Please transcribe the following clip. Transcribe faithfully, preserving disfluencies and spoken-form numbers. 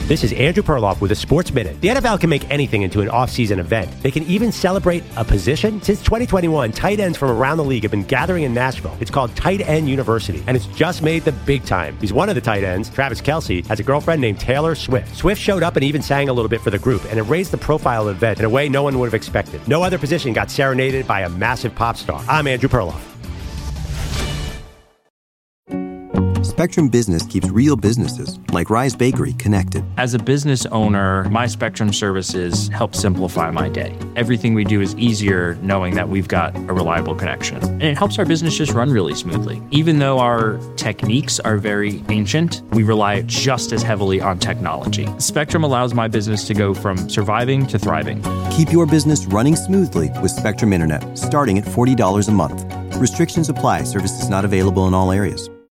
This is Andrew Perloff with a Sports Minute. The N F L can make anything into an off-season event. They can even celebrate a position. Since twenty twenty-one, tight ends from around the league have been gathering in Nashville. It's called Tight End University, and it's just made the big time. He's one of the tight ends. Travis Kelce has a girlfriend named Taylor Swift. Swift showed up and even sang a little bit for the group, and it raised the profile of the event in a way no one would have expected. No other position got serenaded by a massive pop star. I'm Andrew Perloff. Spectrum Business keeps real businesses, like Rise Bakery, connected. As a business owner, my Spectrum services help simplify my day. Everything we do is easier knowing that we've got a reliable connection. And it helps our business just run really smoothly. Even though our techniques are very ancient, we rely just as heavily on technology. Spectrum allows my business to go from surviving to thriving. Keep your business running smoothly with Spectrum Internet, starting at forty dollars a month. Restrictions apply. Services not available in all areas.